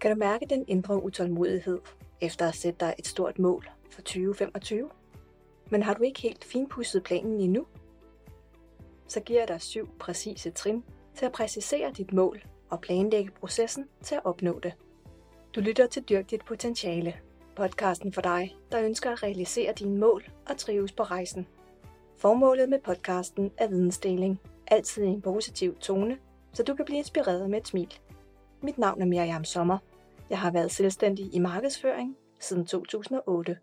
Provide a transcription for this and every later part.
Kan du mærke den indre utålmodighed efter at sætte dig et stort mål for 2025? Men har du ikke helt finpudset planen endnu? Så giver jeg dig 7 præcise trin til at præcisere dit mål og planlægge processen til at opnå det. Du lytter til Dyrk dit potentiale, podcasten for dig, der ønsker at realisere dine mål og trives på rejsen. Formålet med podcasten er vidensdeling, altid i en positiv tone, så du kan blive inspireret med et smil. Mit navn er Miriam Sommer. Jeg har været selvstændig i markedsføring siden 2008.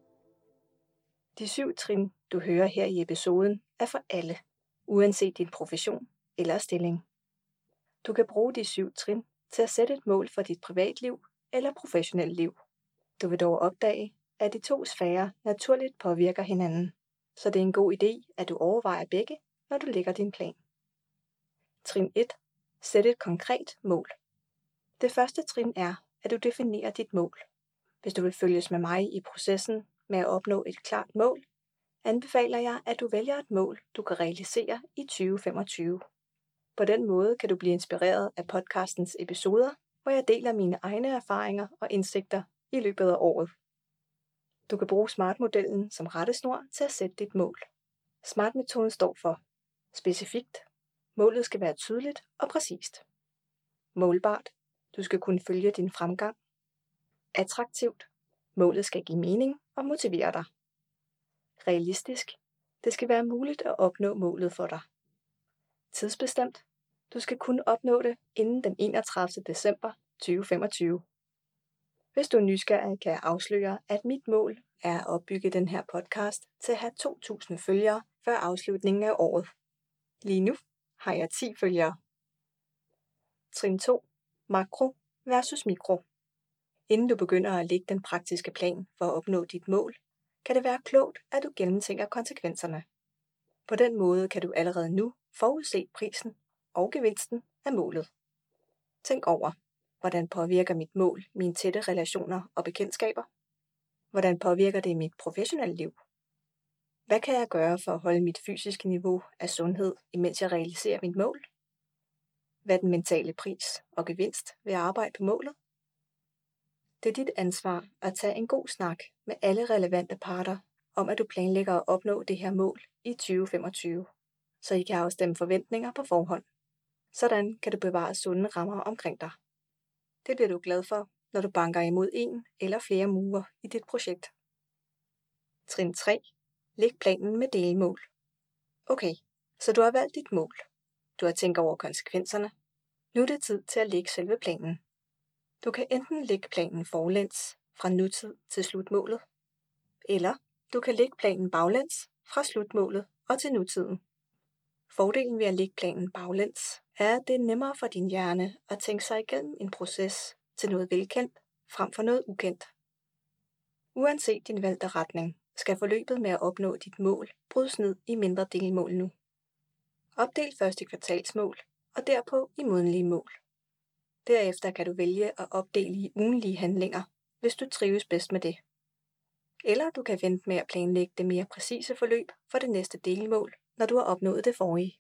De 7 trin, du hører her i episoden, er for alle, uanset din profession eller stilling. Du kan bruge de 7 trin til at sætte et mål for dit privatliv eller professionelle liv. Du vil dog opdage, at de 2 sfærer naturligt påvirker hinanden, så det er en god idé, at du overvejer begge, når du lægger din plan. Trin 1. Sæt et konkret mål. Det første trin er, at du definerer dit mål. Hvis du vil følges med mig i processen med at opnå et klart mål, anbefaler jeg, at du vælger et mål, du kan realisere i 2025. På den måde kan du blive inspireret af podcastens episoder, hvor jeg deler mine egne erfaringer og indsigter i løbet af året. Du kan bruge SMART-modellen som rettesnor til at sætte dit mål. SMART-metoden står for specifikt. Målet skal være tydeligt og præcist. Målbart. Du skal kunne følge din fremgang. Attraktivt. Målet skal give mening og motivere dig. Realistisk. Det skal være muligt at opnå målet for dig. Tidsbestemt. Du skal kunne opnå det inden den 31. december 2025. Hvis du er nysgerrig, kan jeg afsløre, at mit mål er at opbygge den her podcast til at have 2.000 følgere før afslutningen af året. Lige nu har jeg 10 følgere. Trin 2. Makro versus mikro. Inden du begynder at lægge den praktiske plan for at opnå dit mål, kan det være klogt, at du gennemtænker konsekvenserne. På den måde kan du allerede nu forudse prisen og gevinsten af målet. Tænk over, hvordan påvirker mit mål mine tætte relationer og bekendtskaber? Hvordan påvirker det mit professionelle liv? Hvad kan jeg gøre for at holde mit fysiske niveau af sundhed, imens jeg realiserer mit mål? Hvad er den mentale pris og gevinst ved at arbejde på målet? Det er dit ansvar at tage en god snak med alle relevante parter om, at du planlægger at opnå det her mål i 2025, så I kan afstemme forventninger på forhånd. Sådan kan du bevare sunde rammer omkring dig. Det bliver du glad for, når du banker imod en eller flere mure i dit projekt. Trin 3. Læg planen med delmål. Okay, så du har valgt dit mål. Du har tænkt over konsekvenserne. Nu er det tid til at lægge selve planen. Du kan enten lægge planen forlæns fra nutid til slutmålet, eller du kan lægge planen baglæns fra slutmålet og til nutiden. Fordelen ved at lægge planen baglæns er, at det er nemmere for din hjerne at tænke sig igennem en proces til noget velkendt frem for noget ukendt. Uanset din valgte retning, skal forløbet med at opnå dit mål brydes ned i mindre delmål nu. Opdel første kvartalsmål og derpå i månedlige mål. Derefter kan du vælge at opdele i ugenlige handlinger, hvis du trives bedst med det. Eller du kan vente med at planlægge det mere præcise forløb for det næste delmål, når du har opnået det forrige.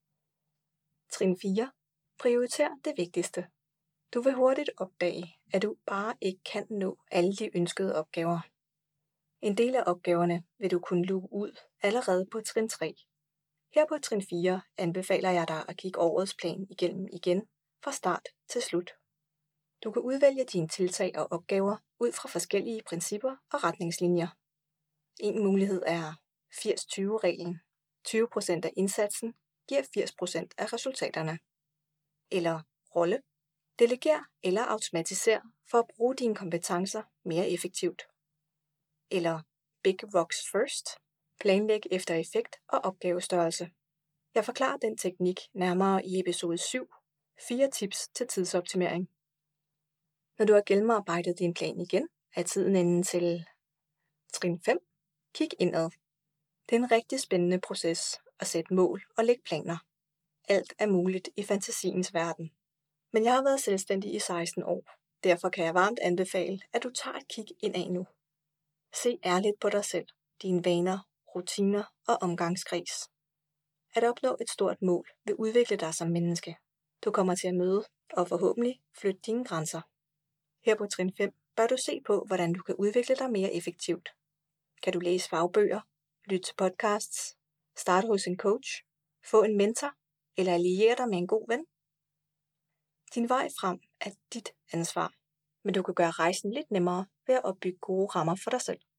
Trin 4. Prioriter det vigtigste. Du vil hurtigt opdage, at du bare ikke kan nå alle de ønskede opgaver. En del af opgaverne vil du kunne luge ud allerede på trin 3. Her på trin 4 anbefaler jeg dig at kigge årets plan igennem igen fra start til slut. Du kan udvælge dine tiltag og opgaver ud fra forskellige principper og retningslinjer. En mulighed er 80-20-reglen. 20% af indsatsen giver 80% af resultaterne. Eller rolle. Deleger eller automatiser for at bruge dine kompetencer mere effektivt. Eller Big Rocks First. Planlæg efter effekt og opgavestørrelse. Jeg forklarer den teknik nærmere i episode 7. 4 tips til tidsoptimering. Når du har gennemarbejdet din plan igen, er tiden inde til trin 5. Kig indad. Det er en rigtig spændende proces at sætte mål og lægge planer. Alt er muligt i fantasiens verden. Men jeg har været selvstændig i 16 år. Derfor kan jeg varmt anbefale, at du tager et kig indad nu. Se ærligt på dig selv, dine vaner, rutiner og omgangskreds. At opnå et stort mål vil udvikle dig som menneske. Du kommer til at møde og forhåbentlig flytte dine grænser. Her på trin 5 bør du se på, hvordan du kan udvikle dig mere effektivt. Kan du læse fagbøger, lytte til podcasts, starte hos en coach, få en mentor eller alliere dig med en god ven? Din vej frem er dit ansvar, men du kan gøre rejsen lidt nemmere ved at opbygge gode rammer for dig selv.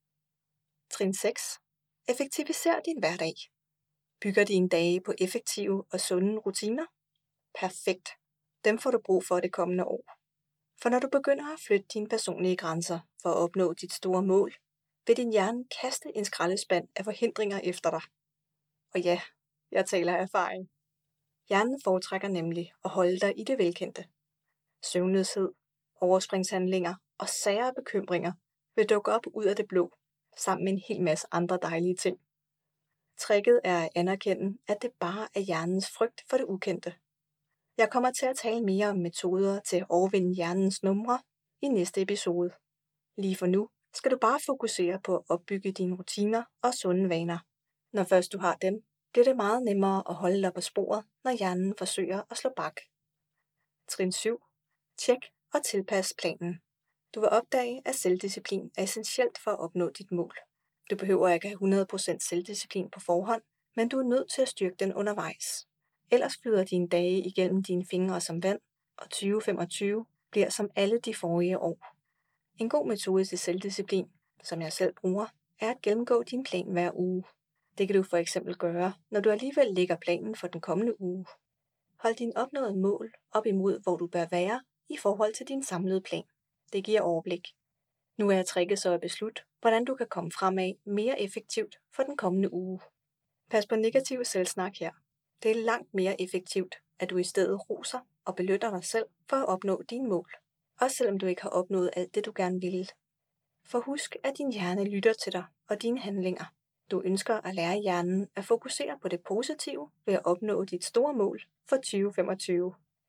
Trin 6. Effektiviser din hverdag. Bygger dine dage på effektive og sunde rutiner? Perfekt. Dem får du brug for det kommende år. For når du begynder at flytte dine personlige grænser for at opnå dit store mål, vil din hjerne kaste en skraldespand af forhindringer efter dig. Og ja, jeg taler af erfaring. Hjernen foretrækker nemlig at holde dig i det velkendte. Søvnløshed, overspringshandlinger og sære bekymringer vil dukke op ud af det blå, sammen med en hel masse andre dejlige ting. Tricket er at anerkende, at det bare er hjernens frygt for det ukendte. Jeg kommer til at tale mere om metoder til at overvinde hjernens numre i næste episode. Lige for nu skal du bare fokusere på at opbygge dine rutiner og sunde vaner. Når først du har dem, bliver det meget nemmere at holde dig på sporet, når hjernen forsøger at slå bak. Trin 7. Tjek og tilpas planen. Du vil opdage, at selvdisciplin er essentielt for at opnå dit mål. Du behøver ikke have 100% selvdisciplin på forhånd, men du er nødt til at styrke den undervejs. Ellers flyder dine dage igennem dine fingre som vand, og 2025 bliver som alle de forrige år. En god metode til selvdisciplin, som jeg selv bruger, er at gennemgå din plan hver uge. Det kan du for eksempel gøre, når du alligevel lægger planen for den kommende uge. Hold dine opnåede mål op imod, hvor du bør være i forhold til din samlede plan. Det giver overblik. Nu er tricket så at beslutte, hvordan du kan komme fremad mere effektivt for den kommende uge. Pas på negativ selvsnak her. Det er langt mere effektivt, at du i stedet roser og belønner dig selv for at opnå dine mål. Også selvom du ikke har opnået alt det, du gerne ville. For husk, at din hjerne lytter til dig og dine handlinger. Du ønsker at lære hjernen at fokusere på det positive ved at opnå dit store mål for 2025.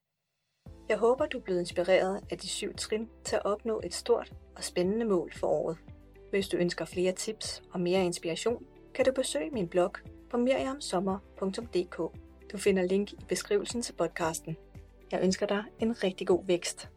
Jeg håber, du er blevet inspireret af de 7 trin til at opnå et stort og spændende mål for året. Hvis du ønsker flere tips og mere inspiration, kan du besøge min blog på miriamsommer.dk. Du finder link i beskrivelsen til podcasten. Jeg ønsker dig en rigtig god vækst.